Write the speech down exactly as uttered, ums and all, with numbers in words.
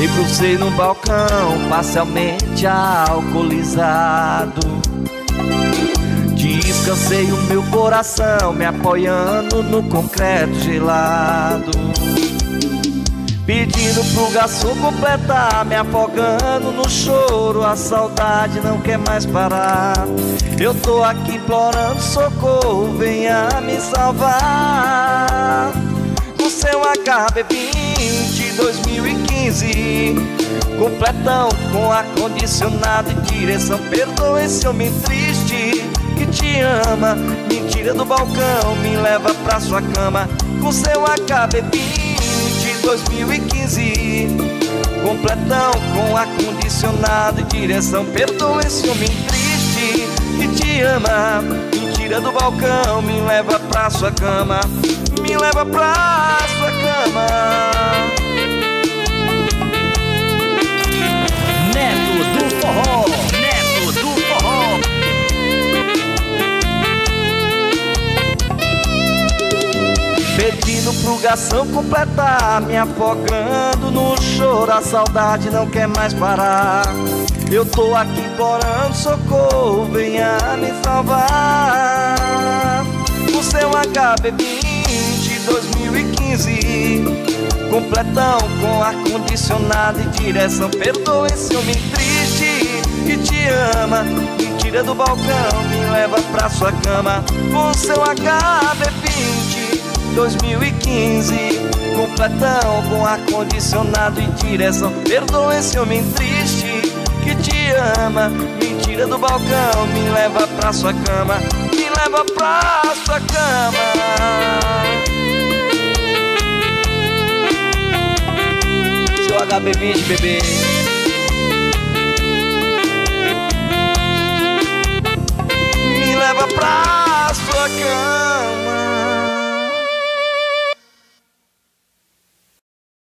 debrucei no balcão, parcialmente alcoolizado. Descansei o meu coração, me apoiando no concreto gelado, pedindo pro garçom completar, me afogando no choro. A saudade não quer mais parar. Eu tô aqui implorando socorro, venha me salvar. No seu H B vinte dois mil e quinze, completão com ar-condicionado e direção. Perdoa esse homem triste que te ama, me tira do balcão, me leva pra sua cama. Com seu H B vinte dois mil e quinze, completão com ar-condicionado e direção. Perdoa esse homem triste que te ama, me tira do balcão, me leva pra sua cama, me leva pra sua cama. Neto do Forró, Neto do Forró. Pedindo pro garçom completar, me afogando no choro. A saudade não quer mais parar. Eu tô aqui implorando socorro, venha me salvar. O seu H B vinte dois mil e quinze, completão com ar-condicionado e direção. Perdoa esse homem triste que te ama, me tira do balcão, me leva pra sua cama. O seu H B vinte dois mil e quinze, completão com ar-condicionado e direção. Perdoa esse homem triste que te ama, me tira do balcão, me leva pra sua cama, me leva pra sua cama. Seu H B vinte, bebê.